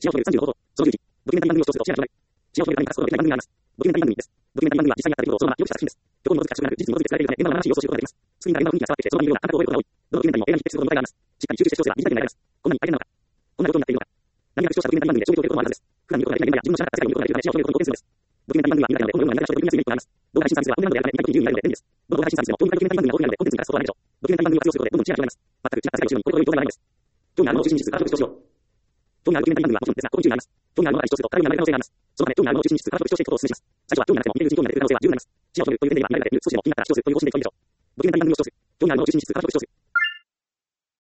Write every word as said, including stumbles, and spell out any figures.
シェアを止めるさんじゅうの方法、そのじゅういち、ドキュメンタリー番組を視聴すると視野が広がります。シェアを止めるために活動ができない番組があります。ドキュメンタリー番組です。ドキュメンタリー番組は実際にあった出来事をそのまま記録した作品です。虚構に基づく作詞がなく、事実に基づく作られるため、現場の話を想像することができます。スクリーンから現場の雰囲気が伝わってきて、その内容があなたを覚えることが多い。どのドキュメンタリーも映画に匹敵するほどの問題があります。しっかり集中して視聴すれば短いで見られます。こんなに大変なのか。こんなことになっているのか。何か視聴者ドキュメンタリー番組で衝撃を受けることもあるはずです。普段見ることができない現場や自分の知らなかった世界を見ることができるため、シェアを止めることに貢献するのです。ドキュメンタリー番組は短いので、このような内容が取り組みやすいメリットがあります。動画配信サービスではオンデマンドでやるので、オンデマンドで見られるので便利です。動画配信サービスが自由になるので便利です。どの動画配信サービスも興味があるのでコンテンツにからそこはないでしょう。ドキュメンタリー番組は強することでどんどん違う視野が広がるでしょう。興味あるものを中心に視することでどんどん違う視野が広がります。全く違った世界を知るに興味がないのです。興味あるドキュメンタリー番組はもちろんですが、ここに注意があります。興味あるものが一つ一つとあるような内容があります。興味あるものは一つ一つとあるような内容があります。そのため、興味あるものを中心に視する科学的視聴していくことをお勧めします。最初は興味がなくても見ているうちに興味が出る可能性が十分あります。視野を止めるという点では未来が見られる少しでも気になったら視聴するという方針でいいでしょう。ドキュメンタリー番組を視聴する。興味あるものを中心に視する科学的視聴する。